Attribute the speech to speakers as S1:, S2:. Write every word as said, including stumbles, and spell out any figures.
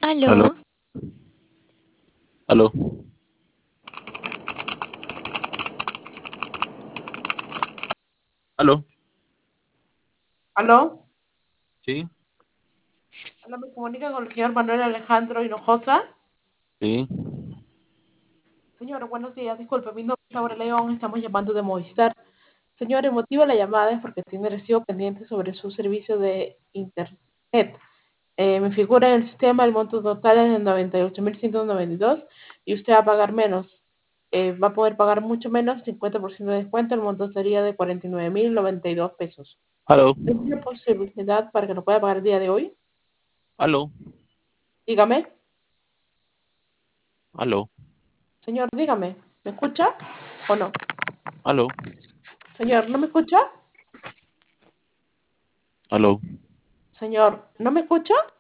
S1: Aló,
S2: Aló,
S1: aló, aló,
S3: ¿Aló?
S1: sí,
S3: Hola, me comunica con el señor Manuel Alejandro Hinojosa.
S1: sí,
S3: Señor, buenos días. Disculpe, mi nombre es Laura León. Estamos llamando de Movistar. Señor, el motivo de la llamada es porque tiene recibo pendiente sobre su servicio de internet. Eh, me figura en el sistema el monto total es de noventa y ocho mil ciento noventa y dos y usted va a pagar menos. Eh, va a poder pagar mucho menos, cincuenta por ciento de descuento. El monto sería de cuarenta y nueve mil noventa y dos pesos.
S1: aló,
S3: ¿Es una posibilidad para que lo pueda pagar el día de hoy?
S1: aló,
S3: Dígame.
S1: aló,
S3: Señor, dígame. ¿Me escucha o no?
S1: aló,
S3: Señor, ¿no me escucha?
S1: aló.
S3: Señor, ¿no me escucha?